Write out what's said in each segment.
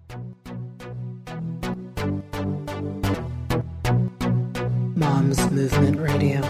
Moms Movement Radio.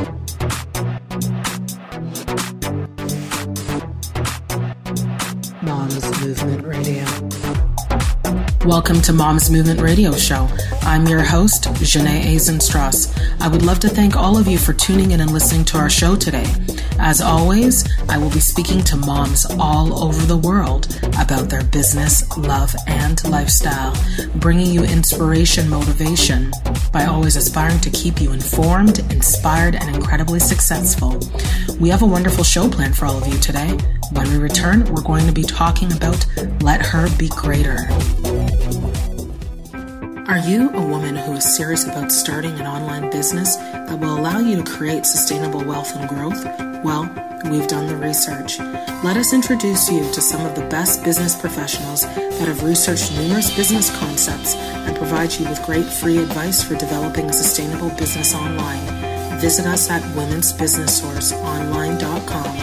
Moms Movement Radio. Welcome to Moms Movement Radio Show. I'm your host, Janae Azenstrass. I would love to thank all of you for tuning in and listening to our show today. As always, I will be speaking to moms all over the world about their business, love, and lifestyle, bringing you inspiration, motivation, by always aspiring to keep you informed, inspired, and incredibly successful. We have a wonderful show planned for all of you today. When we return, we're going to be talking about Let Her Be Greater. Are you a woman who is serious about starting an online business that will allow you to create sustainable wealth and growth? Well, we've done the research. Let us introduce you to some of the best business professionals that have researched numerous business concepts and provide you with great free advice for developing a sustainable business online. Visit us at womensbusinesssourceonline.com.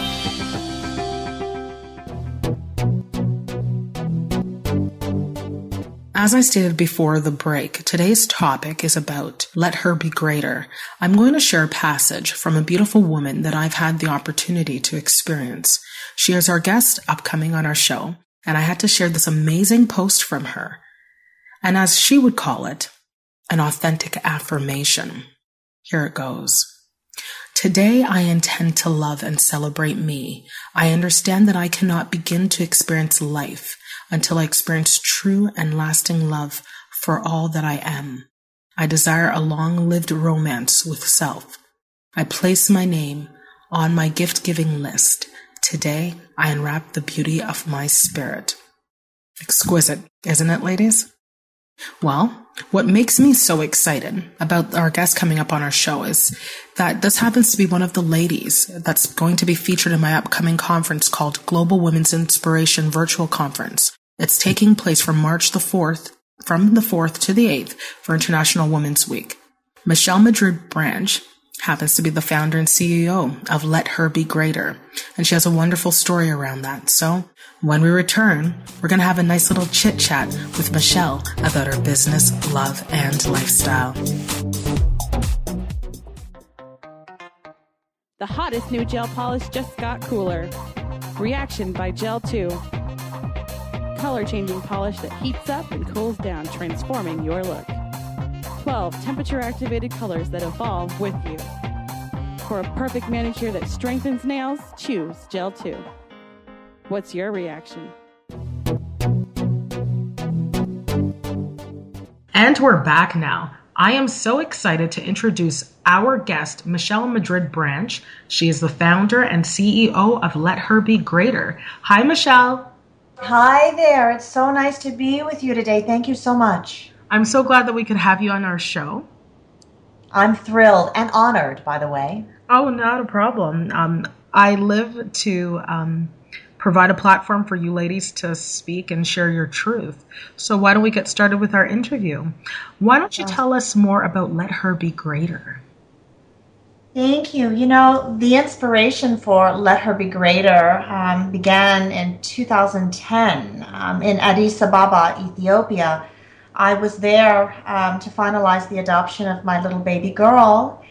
As I stated before the break, today's topic is about Let Her Be Greater. I'm going to share a passage from a beautiful woman that I've had the opportunity to experience. She is our guest upcoming on our show, and I had to share this amazing post from her. And as she would call it, an authentic affirmation. Here it goes. Today I intend to love and celebrate me. I understand that I cannot begin to experience life until I experience true and lasting love for all that I am. I desire a long-lived romance with self. I place my name on my gift-giving list. Today, I unwrap the beauty of my spirit. Exquisite, isn't it, ladies? Well, what makes me so excited about our guest coming up on our show is that this happens to be one of the ladies that's going to be featured in my upcoming conference called Global Women's Inspiration Virtual Conference. It's taking place from the 4th to the 8th for International Women's Week. Michelle Madrid Branch happens to be the founder and CEO of Let Her Be Greater, and she has a wonderful story around that. So when we return, we're going to have a nice little chit-chat with Michelle about her business, love, and lifestyle. The hottest new gel polish just got cooler. Reaction by Gel 2. Color-changing polish that heats up and cools down, transforming your look. 12 temperature-activated colors that evolve with you. For a perfect manicure that strengthens nails, choose Gel 2. What's your reaction? And we're back now. I am so excited to introduce our guest, Michelle Madrid Branch. She is the founder and CEO of Let Her Be Greater. Hi, Michelle. Hi there. It's so nice to be with you today. Thank you so much. I'm so glad that we could have you on our show. I'm thrilled and honored, by the way. Oh, not a problem. I live to provide a platform for you ladies to speak and share your truth. So why don't we get started with our interview? Why don't you tell us more about Let Her Be Greater? Thank you. You know, the inspiration for Let Her Be Greater began in 2010 in Addis Ababa, Ethiopia. I was there to finalize the adoption of my little baby girl.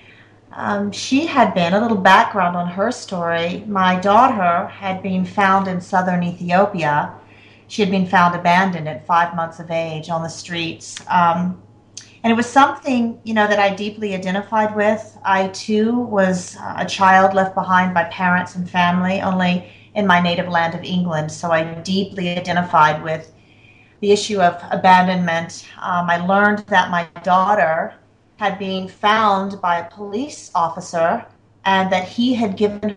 She had been, a little background on her story, my daughter had been found in southern Ethiopia. She had been found abandoned at 5 months of age on the streets. And it was something, that I deeply identified with. I, too, was a child left behind by parents and family, only in my native land of England. So I deeply identified with the issue of abandonment. I learned that my daughter had been found by a police officer and that he had given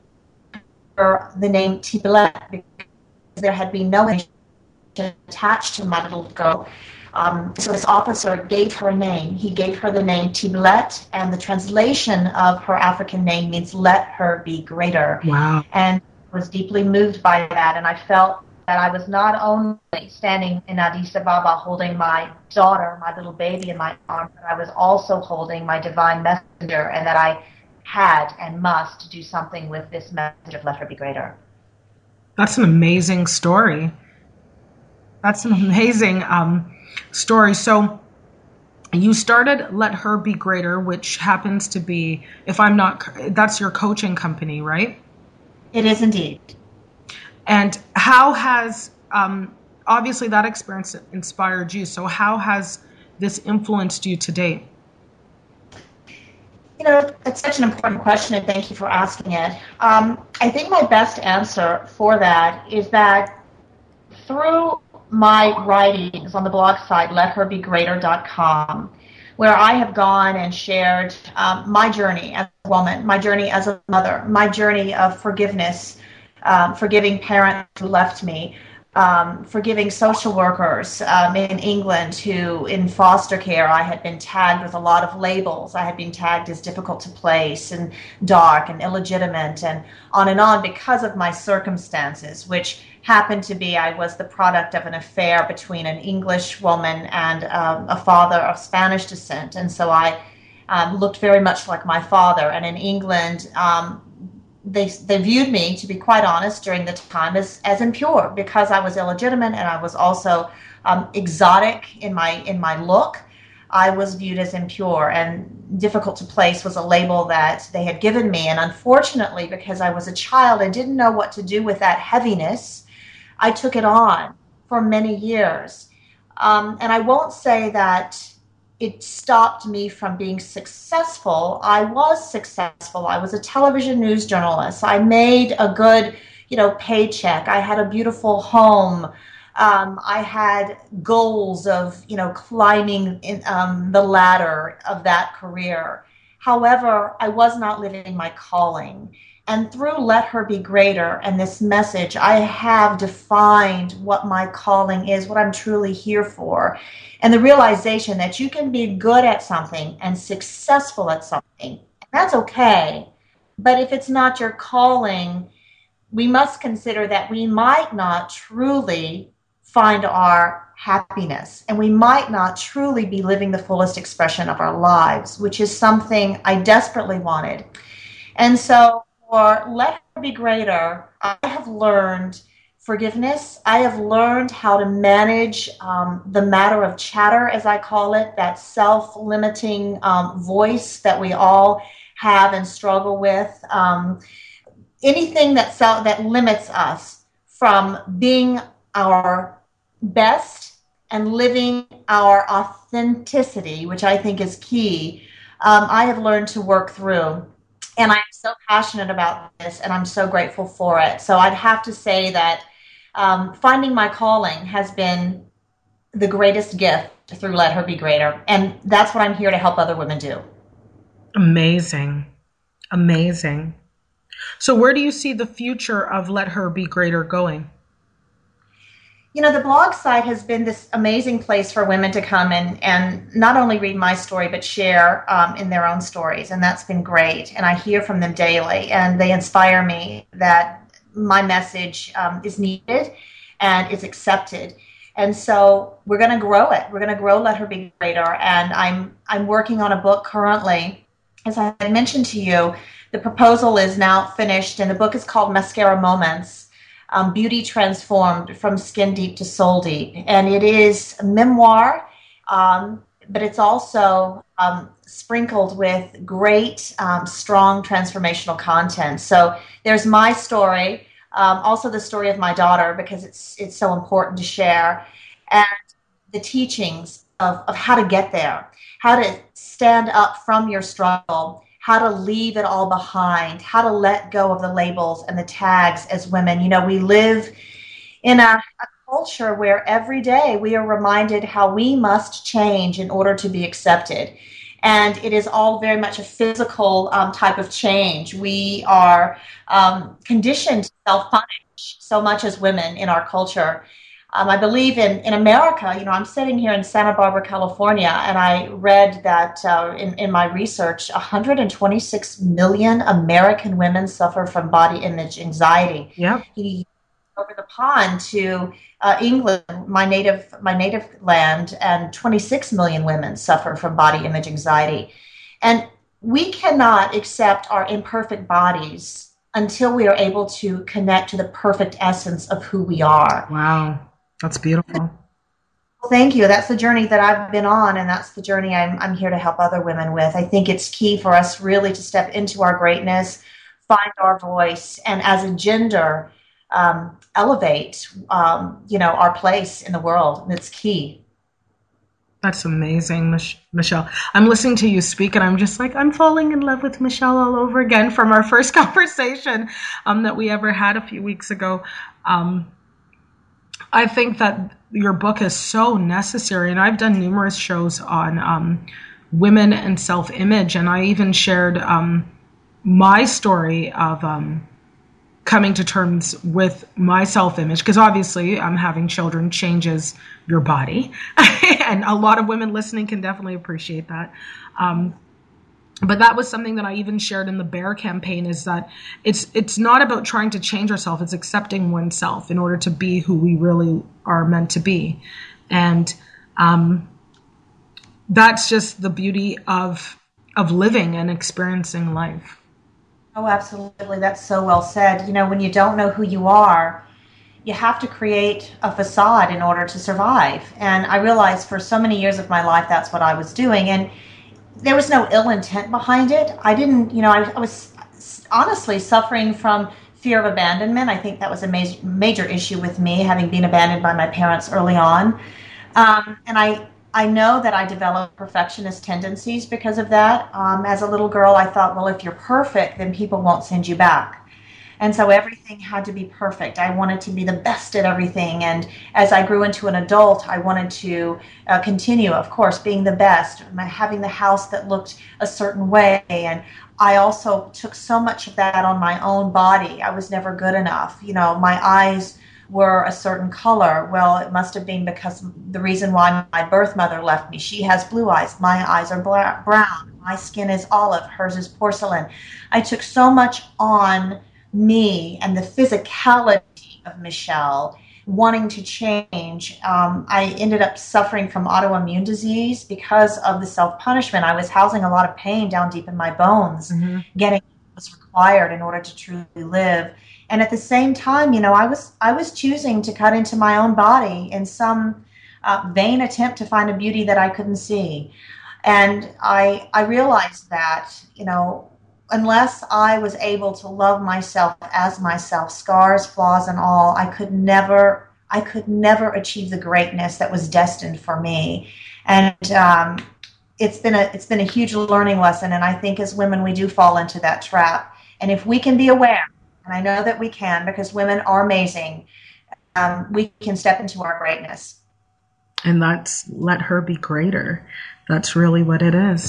her the name Tiblet because there had been no information attached to my little girl. So this officer gave her a name. He gave her the name Tiblet, and the translation of her African name means "Let Her Be Greater." Wow. And I was deeply moved by that, and I felt that I was not only standing in Addis Ababa holding my daughter, my little baby in my arms, but I was also holding my divine messenger, and that I had and must do something with this message of Let Her Be Greater. That's an amazing story. That's an amazing story. So you started Let Her Be Greater, which happens to be, that's your coaching company, right? It is indeed. And how has, obviously that experience inspired you. So how has this influenced you to date? It's such an important question, and thank you for asking it. I think my best answer for that is that through my writings on the blog site, letherbegreater.com, where I have gone and shared my journey as a woman, my journey as a mother, my journey of forgiveness, forgiving parents who left me, forgiving social workers in England who, in foster care, I had been tagged with a lot of labels. I had been tagged as difficult to place and dark and illegitimate and on because of my circumstances, which happened to be I was the product of an affair between an English woman and a father of Spanish descent. And so I looked very much like my father. And in England, they viewed me, to be quite honest, during the time as impure because I was illegitimate and I was also exotic in my look. I was viewed as impure, and difficult to place was a label that they had given me. And unfortunately, because I was a child and didn't know what to do with that heaviness, I took it on for many years. And I won't say that it stopped me from being successful. I was successful. I was a television news journalist. I made a good, paycheck. I had a beautiful home. I had goals of, climbing the ladder of that career. However, I was not living my calling. And through Let Her Be Greater and this message, I have defined what my calling is, what I'm truly here for. And the realization that you can be good at something and successful at something, that's okay. But if it's not your calling, we must consider that we might not truly find our happiness, and we might not truly be living the fullest expression of our lives, which is something I desperately wanted. And so for Let Her Be Greater, I have learned forgiveness. I have learned how to manage the matter of chatter, as I call it, that self-limiting voice that we all have and struggle with. Anything that limits us from being our best and living our authenticity, which I think is key, I have learned to work through. And I'm so passionate about this, and I'm so grateful for it. So I'd have to say that finding my calling has been the greatest gift through Let Her Be Greater. And that's what I'm here to help other women do. Amazing. Amazing. So where do you see the future of Let Her Be Greater going? The blog site has been this amazing place for women to come and not only read my story, but share in their own stories. And that's been great. And I hear from them daily, and they inspire me that my message is needed and is accepted. And so we're going to grow it. We're going to grow Let Her Be Greater. And I'm working on a book currently. As I mentioned to you, the proposal is now finished, and the book is called Mascara Moments. Beauty Transformed from Skin Deep to Soul Deep. And it is a memoir, but it's also sprinkled with great, strong transformational content. So there's my story, also the story of my daughter, because it's so important to share, and the teachings of how to get there, how to stand up from your struggle, how to leave it all behind, how to let go of the labels and the tags as women. We live in a culture where every day we are reminded how we must change in order to be accepted. And it is all very much a physical type of change. We are conditioned to self-punish so much as women in our culture. I believe in America, I'm sitting here in Santa Barbara, California, and I read that in my research, 126 million American women suffer from body image anxiety. Yeah. Over the pond to England, my native land, and 26 million women suffer from body image anxiety. And we cannot accept our imperfect bodies until we are able to connect to the perfect essence of who we are. Wow. That's beautiful. thank you. That's the journey that I've been on, and that's the journey I'm here to help other women with. I think it's key for us really to step into our greatness, find our voice, and as a gender, elevate, our place in the world. It's key. That's amazing, Michelle. I'm listening to you speak, and I'm just like, I'm falling in love with Michelle all over again from our first conversation that we ever had a few weeks ago. I think that your book is so necessary, and I've done numerous shows on women and self-image, and I even shared my story of coming to terms with my self-image, because obviously having children changes your body. And a lot of women listening can definitely appreciate that. But that was something that I even shared in the Bear campaign, is that it's not about trying to change ourselves. It's accepting oneself in order to be who we really are meant to be. And that's just the beauty of living and experiencing life. Oh, absolutely. That's so well said. When you don't know who you are, you have to create a facade in order to survive. And I realized for so many years of my life, that's what I was doing. And there was no ill intent behind it. I didn't, I was honestly suffering from fear of abandonment. I think that was a major issue with me, having been abandoned by my parents early on. And I know that I developed perfectionist tendencies because of that. As a little girl, I thought, well, if you're perfect, then people won't send you back. And so everything had to be perfect. I wanted to be the best at everything. And as I grew into an adult, I wanted to continue, of course, being the best, having the house that looked a certain way. And I also took so much of that on my own body. I was never good enough. My eyes were a certain color. Well, it must have been because the reason why my birth mother left me. She has blue eyes. My eyes are brown. My skin is olive. Hers is porcelain. I took so much on me and the physicality of Michelle wanting to change. I ended up suffering from autoimmune disease because of the self-punishment. I was housing a lot of pain down deep in my bones, getting what was required in order to truly live. And at the same time, I was choosing to cut into my own body in some vain attempt to find a beauty that I couldn't see. And I realized that, unless I was able to love myself as myself, scars, flaws, and all, I could never achieve the greatness that was destined for me. And it's been a huge learning lesson. And I think as women, we do fall into that trap. And if we can be aware, and I know that we can, because women are amazing, we can step into our greatness. And that's let her be greater. That's really what it is.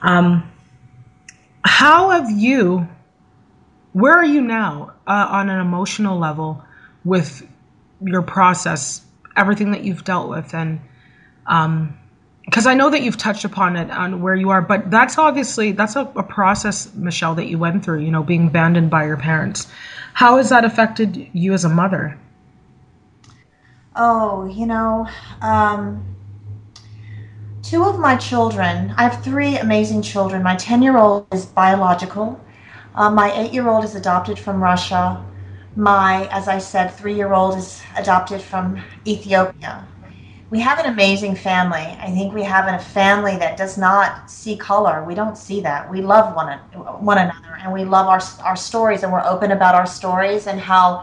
Where are you now on an emotional level with your process, everything that you've dealt with? And because I know that you've touched upon it on where you are, but that's a process, Michelle, that you went through, being abandoned by your parents. How has that affected you as a mother? Oh, two of my children, I have three amazing children. My 10-year-old is biological. My 8-year-old is adopted from Russia. My, as I said, 3-year-old is adopted from Ethiopia. We have an amazing family. I think we have a family that does not see color. We don't see that. We love one another, and we love our stories, and we're open about our stories, and how,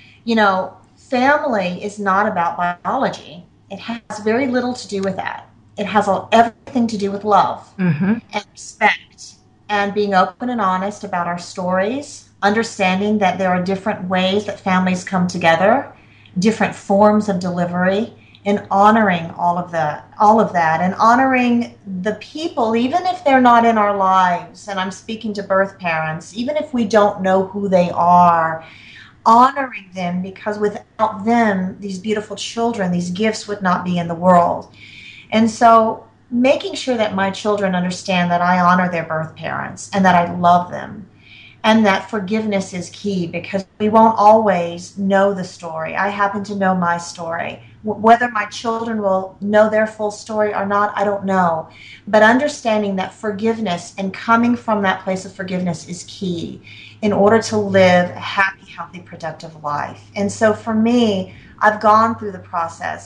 family is not about biology. It has very little to do with that. It has everything to do with love and respect, and being open and honest about our stories, understanding that there are different ways that families come together, different forms of delivery, and honoring all of that, and honoring the people, even if they're not in our lives. And I'm speaking to birth parents, even if we don't know who they are, honoring them, because without them, these beautiful children, these gifts would not be in the world. And so making sure that my children understand that I honor their birth parents and that I love them, and that forgiveness is key, because we won't always know the story. I happen to know my story. Whether my children will know their full story or not, I don't know. But understanding that forgiveness and coming from that place of forgiveness is key in order to live a happy, healthy, productive life. And so for me, I've gone through the process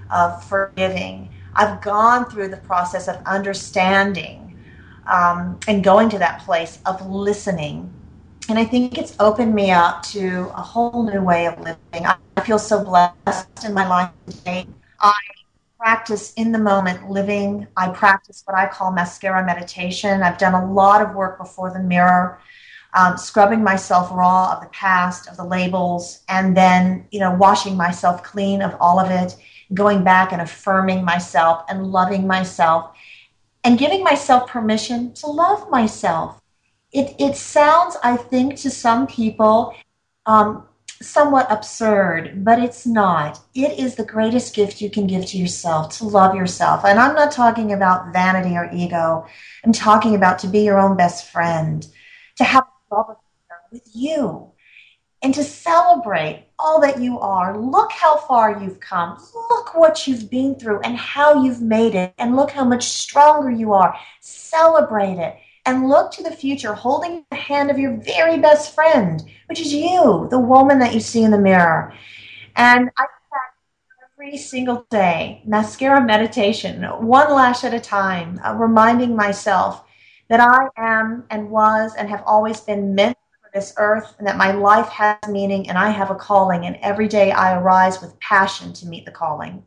of forgiving. I've gone through the process of understanding and going to that place of listening. And I think it's opened me up to a whole new way of living. I feel so blessed in my life today. I practice in the moment living. I practice what I call mascara meditation. I've done a lot of work before the mirror, scrubbing myself raw of the past, of the labels, and then, washing myself clean of all of it, going back and affirming myself and loving myself and giving myself permission to love myself. It sounds, I think, to some people somewhat absurd, but it's not. It is the greatest gift you can give to yourself, to love yourself. And I'm not talking about vanity or ego. I'm talking about to be your own best friend, to have love with you, and to celebrate all that you are. Look how far you've come. Look what you've been through and how you've made it. And look how much stronger you are. Celebrate it. And look to the future, holding the hand of your very best friend, which is you, the woman that you see in the mirror. And I practice every single day, mascara meditation, one lash at a time, reminding myself that I am and was and have always been meant for this earth, and that my life has meaning and I have a calling. And every day I arise with passion to meet the calling.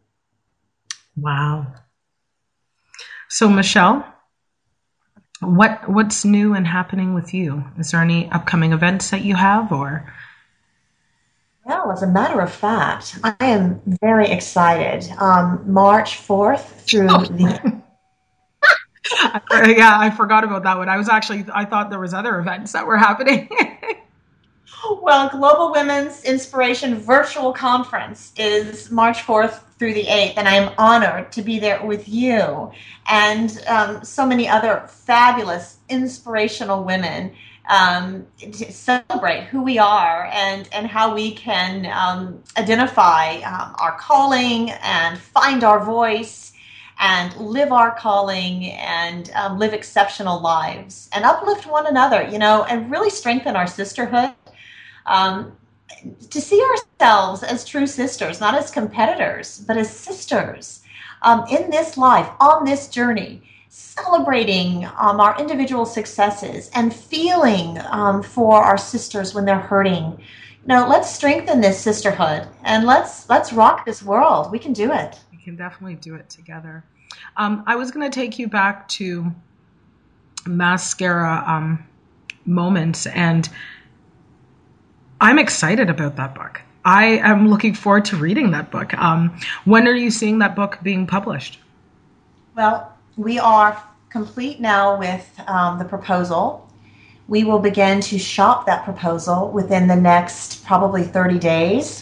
Wow. So, Michelle, what's new and happening with you? Is there any upcoming events that you have, or? Well, as a matter of fact, I am very excited. March 4th through the... Yeah, I forgot about that one. I thought there was other events that were happening. Well, Global Women's Inspiration Virtual Conference is March 4th through the 8th, and I am honored to be there with you and so many other fabulous, inspirational women to celebrate who we are and how we can identify our calling and find our voice and live our calling and live exceptional lives and uplift one another, and really strengthen our sisterhood. To see ourselves as true sisters, not as competitors, but as sisters in this life, on this journey, celebrating our individual successes and feeling for our sisters when they're hurting. Let's strengthen this sisterhood and let's rock this world. We can do it. We can definitely do it together. I was going to take you back to mascara moments, and I'm excited about that book. I am looking forward to reading that book. When are you seeing that book being published? Well, we are complete now with the proposal. We will begin to shop that proposal within the next probably 30 days,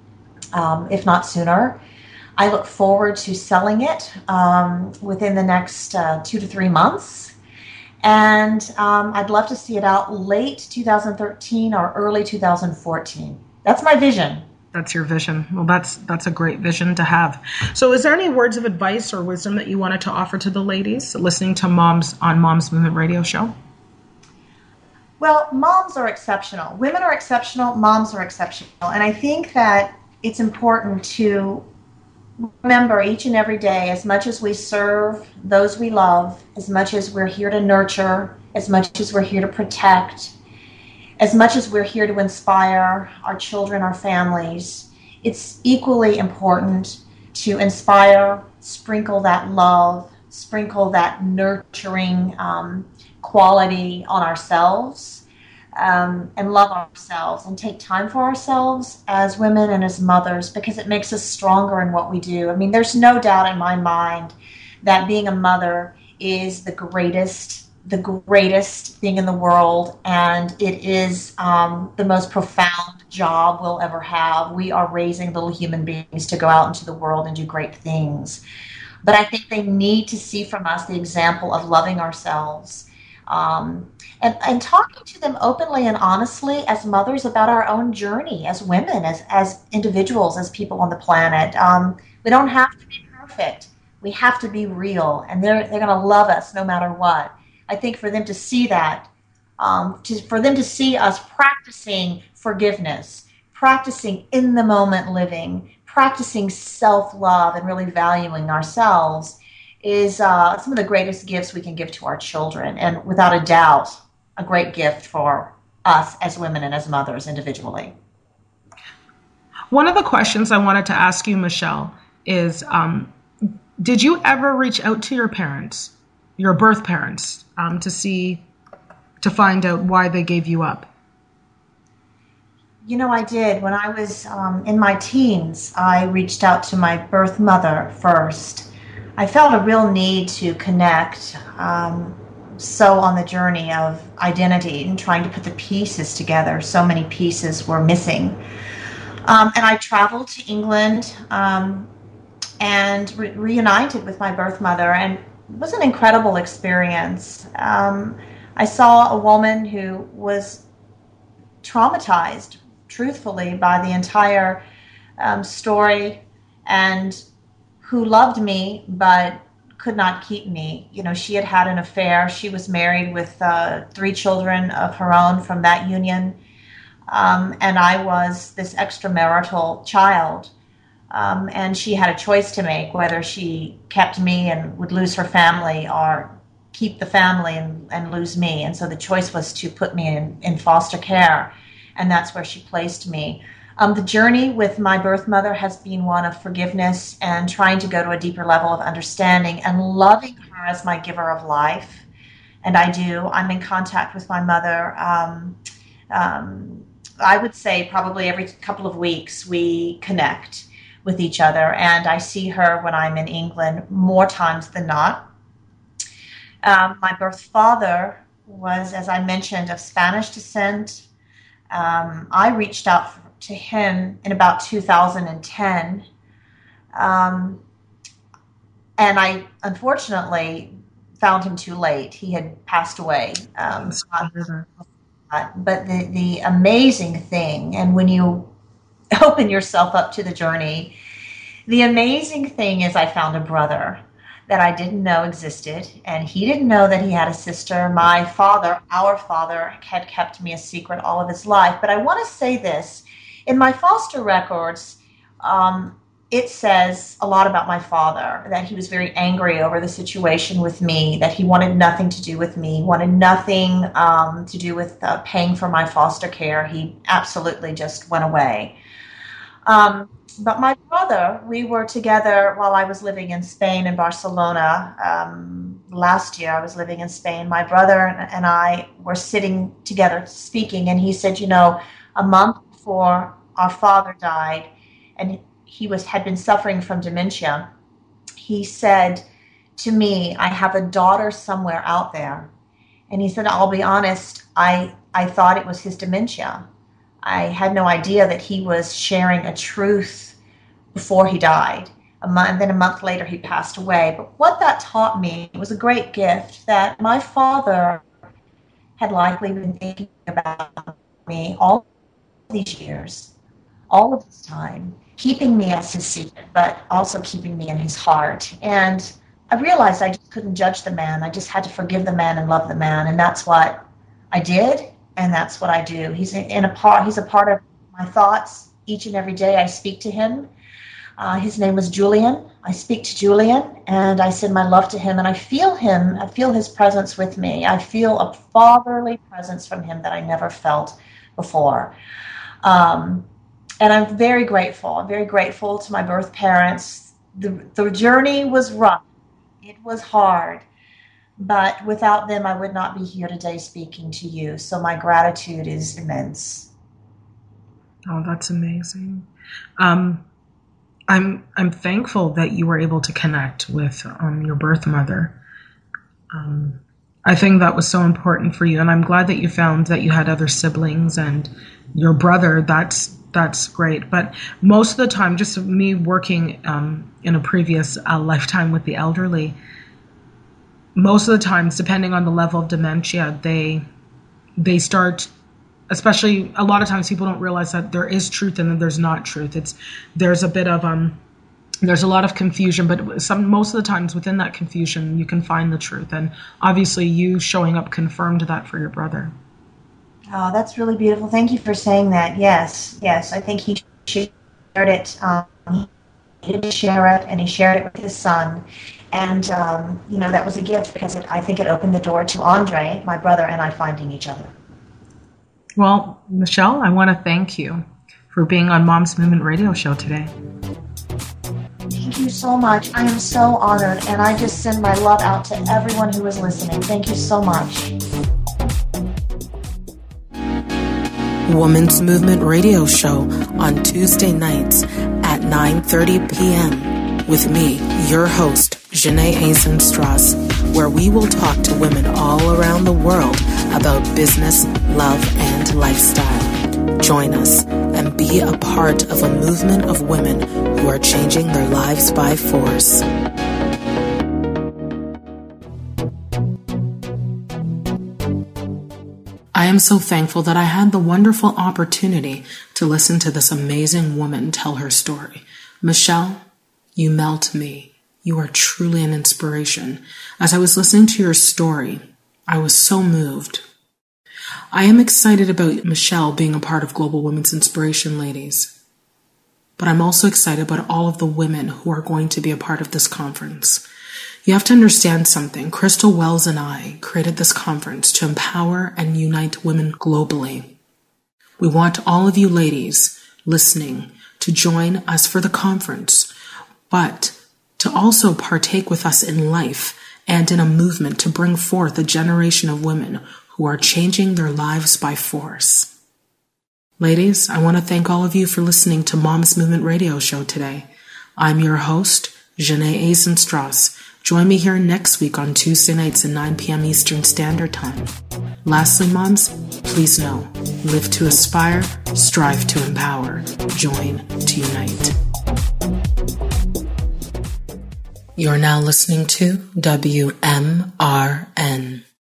if not sooner. I look forward to selling it within the next 2 to 3 months. And I'd love to see it out late 2013 or early 2014. That's my vision. That's your vision. Well, that's a great vision to have. So is there any words of advice or wisdom that you wanted to offer to the ladies listening to Moms on Moms Movement Radio Show? Well, moms are exceptional. Women are exceptional. Moms are exceptional. And I think that it's important to remember each and every day, as much as we serve those we love, as much as we're here to nurture, as much as we're here to protect, as much as we're here to inspire our children, our families, it's equally important to inspire, sprinkle that love, sprinkle that nurturing quality on ourselves, and love ourselves and take time for ourselves as women and as mothers, because it makes us stronger in what we do. I mean, there's no doubt in my mind that being a mother is the greatest thing in the world, and it is the most profound job we'll ever have. We are raising little human beings to go out into the world and do great things. But I think they need to see from us the example of loving ourselves, and talking to them openly and honestly as mothers about our own journey as women, as individuals, as people on the planet. We don't have to be perfect. We have to be real, and they're going to love us no matter what. I think for them to see that, for them to see us practicing forgiveness, practicing in the moment living, practicing self-love and really valuing ourselves is some of the greatest gifts we can give to our children, and without a doubt, a great gift for us as women and as mothers individually. One of the questions I wanted to ask you, Michelle, is did you ever reach out to your parents, your birth parents, to find out why they gave you up? You know, I did. When I was in my teens, I reached out to my birth mother first. I felt a real need to connect, so on the journey of identity and trying to put the pieces together. So many pieces were missing. And I traveled to England and reunited with my birth mother, and it was an incredible experience. I saw a woman who was traumatized, truthfully, by the entire story, and who loved me but could not keep me. You know, she had had an affair. She was married with 3 children of her own from that union, and I was this extramarital child. And she had a choice to make, whether she kept me and would lose her family, or keep the family and lose me. And so the choice was to put me in foster care, and that's where she placed me. The journey with my birth mother has been one of forgiveness and trying to go to a deeper level of understanding and loving her as my giver of life. And I do. I'm in contact with my mother. I would say probably every couple of weeks we connect with each other, and I see her when I'm in England more times than not. My birth father was, as I mentioned, of Spanish descent. I reached out to him in about 2010, and I unfortunately found him too late. He had passed away. But the amazing thing, and when you open yourself up to the journey, the amazing thing is I found a brother that I didn't know existed, and he didn't know that he had a sister. My father, our father, had kept me a secret all of his life. But I want to say this. In my foster records, it says a lot about my father, that he was very angry over the situation with me, that he wanted nothing to do with me, wanted nothing to do with paying for my foster care. He absolutely just went away. But my brother, we were together while I was living in Spain, in Barcelona. Last year I was living in Spain. My brother and I were sitting together speaking, and he said, you know, a month before our father died, and he had been suffering from dementia, he said to me, I have a daughter somewhere out there. And he said, I'll be honest, I thought it was his dementia. I had no idea that he was sharing a truth before he died. And then a month later, he passed away. But what that taught me was a great gift, that my father had likely been thinking about me all these years, all of this time, keeping me as his secret, but also keeping me in his heart. And I realized I just couldn't judge the man. I just had to forgive the man and love the man. And that's what I did. And that's what I do. He's a part of my thoughts each and every day. I speak to him. His name was Julian. I speak to Julian, and I send my love to him, and I feel him. I feel his presence with me. I feel a fatherly presence from him that I never felt before. And I'm very grateful. I'm very grateful to my birth parents. The journey was rough. It was hard. But without them, I would not be here today speaking to you. So my gratitude is immense. Oh, that's amazing. I'm thankful that you were able to connect with your birth mother. I think that was so important for you, and I'm glad that you found that you had other siblings and your brother. That's great. But most of the time, just me working in a previous lifetime with the elderly, most of the times, depending on the level of dementia, they start, especially a lot of times people don't realize that there is truth and that there's not truth. There's a bit of there's a lot of confusion, but most of the times within that confusion you can find the truth. And obviously you showing up confirmed that for your brother. Oh, that's really beautiful. Thank you for saying that. Yes. I think he should it. He didn't share it, and he shared it with his son. And, that was a gift because I think it opened the door to Andre, my brother, and I finding each other. Well, Michelle, I want to thank you for being on Mom's Movement Radio Show today. Thank you so much. I am so honored, and I just send my love out to everyone who is listening. Thank you so much. Women's Movement Radio Show on Tuesday nights at 9:30 p.m. with me, your host, Janae Aisen-Strauss, where we will talk to women all around the world about business, love, and lifestyle. Join us and be a part of a movement of women who are changing their lives by force. I am so thankful that I had the wonderful opportunity to listen to this amazing woman tell her story. Michelle, you melt me. You are truly an inspiration. As I was listening to your story, I was so moved. I am excited about Michelle being a part of Global Women's Inspiration, ladies. But I'm also excited about all of the women who are going to be a part of this conference. You have to understand something. Crystal Wells and I created this conference to empower and unite women globally. We want all of you ladies listening to join us for the conference, but to also partake with us in life and in a movement to bring forth a generation of women who are changing their lives by force. Ladies, I want to thank all of you for listening to Mom's Movement Radio Show today. I'm your host, Janae Aisen-Strauss. Join me here next week on Tuesday nights at 9 p.m. Eastern Standard Time. Lastly, moms, please know, live to aspire, strive to empower, join to unite. You're now listening to WMRN